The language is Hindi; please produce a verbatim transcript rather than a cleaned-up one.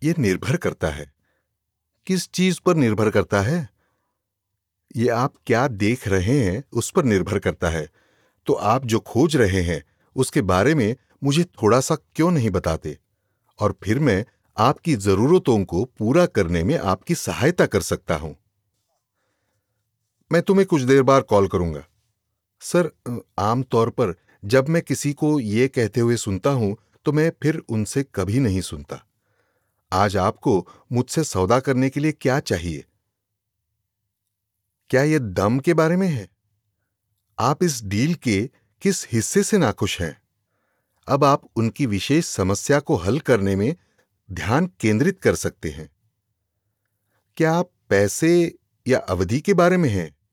ये निर्भर करता है। किस चीज पर निर्भर करता है? ये आप क्या देख रहे हैं उस पर निर्भर करता है। तो आप जो खोज रहे हैं उसके बारे में मुझे थोड़ा सा क्यों नहीं बताते, और फिर मैं आपकी जरूरतों को पूरा करने में आपकी सहायता कर सकता हूं। मैं तुम्हें कुछ देर बाद कॉल करूंगा। सर, आमतौर पर जब मैं किसी को ये कहते हुए सुनता हूं तो मैं फिर उनसे कभी नहीं सुनता। आज आपको मुझसे सौदा करने के लिए क्या चाहिए? क्या यह दम के बारे में है? आप इस डील के किस हिस्से से नाखुश हैं? अब आप उनकी विशेष समस्या को हल करने में ध्यान केंद्रित कर सकते हैं। क्या आप पैसे या अवधि के बारे में हैं?